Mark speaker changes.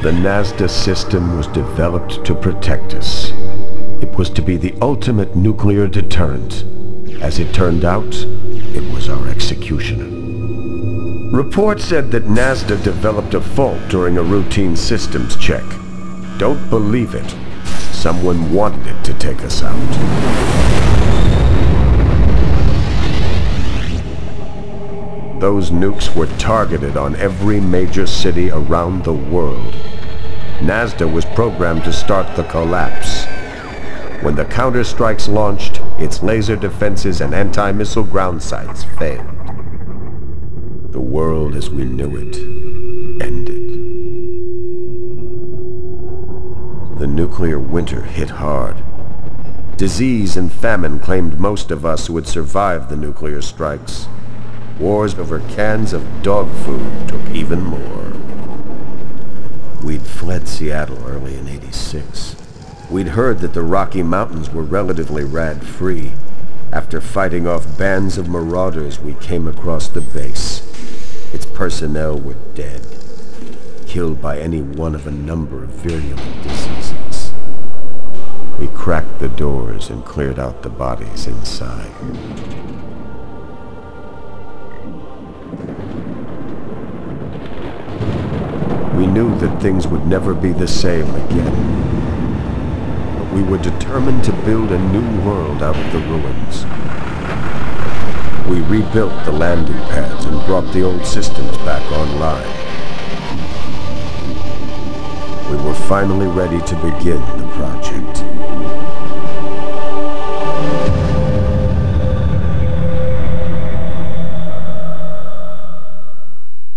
Speaker 1: The Nazda system was developed to protect us. It was to be the ultimate nuclear deterrent. As it turned out, it was our executioner. Reports said that Nazda developed a fault during a routine systems check. Don't believe it. Someone wanted it to take us out. Those nukes were targeted on every major city around the world. Nazda was programmed to start the collapse. When the counter-strikes launched, its laser defenses and anti-missile ground sites failed. The world as we knew it ended. The nuclear winter hit hard. Disease and famine claimed most of us who had survived the nuclear strikes. Wars over cans of dog food took even more. We'd fled Seattle early in '86. We'd heard that the Rocky Mountains were relatively rad-free. After fighting off bands of marauders, we came across the base. Its personnel were dead, killed by any one of a number of virulent diseases. We cracked the doors and cleared out the bodies inside. We knew that things would never be the same again. But we were determined to build a new world out of the ruins. We rebuilt the landing pads and brought the old systems back online. We were finally ready to begin the project.